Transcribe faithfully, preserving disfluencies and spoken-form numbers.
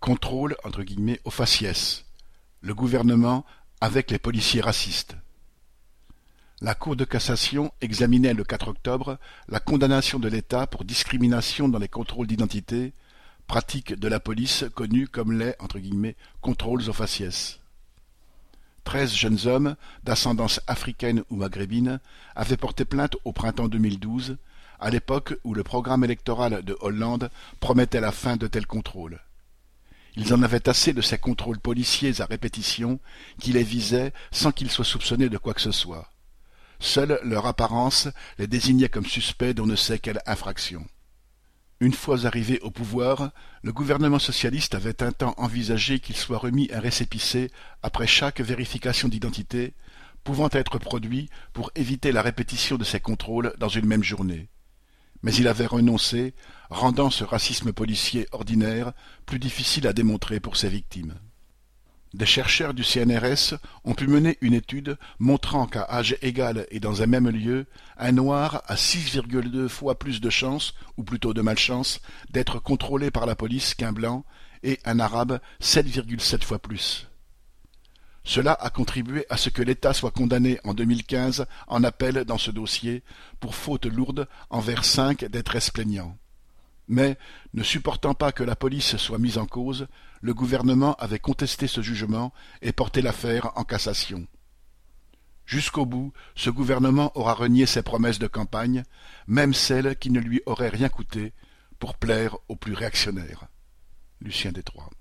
Contrôle entre guillemets au faciès. Le gouvernement avec les policiers racistes. La Cour de cassation examinait le quatre octobre la condamnation de l'État pour discrimination dans les contrôles d'identité, pratique de la police connue comme les entre guillemets, contrôles au faciès. Treize jeunes hommes, d'ascendance africaine ou maghrébine, avaient porté plainte au printemps deux mille douze, à l'époque où le programme électoral de Hollande promettait la fin de tels contrôles. Ils en avaient assez de ces contrôles policiers à répétition qui les visaient sans qu'ils soient soupçonnés de quoi que ce soit. Seule leur apparence les désignait comme suspects d'on ne sait quelle infraction. Une fois arrivé au pouvoir, le gouvernement socialiste avait un temps envisagé qu'il soit remis un récépissé après chaque vérification d'identité, pouvant être produit pour éviter la répétition de ces contrôles dans une même journée. Mais il avait renoncé, rendant ce racisme policier ordinaire plus difficile à démontrer pour ses victimes. Des chercheurs du C N R S ont pu mener une étude montrant qu'à âge égal et dans un même lieu, un noir a six virgule deux fois plus de chances, ou plutôt de malchance, d'être contrôlé par la police qu'un blanc, et un arabe sept virgule sept fois plus. Cela a contribué à ce que l'État soit condamné en deux mille quinze en appel dans ce dossier pour faute lourde envers cinq des treize plaignants. Mais, ne supportant pas que la police soit mise en cause, le gouvernement avait contesté ce jugement et porté l'affaire en cassation. Jusqu'au bout, ce gouvernement aura renié ses promesses de campagne, même celles qui ne lui auraient rien coûté, pour plaire aux plus réactionnaires. Lucien Détroit.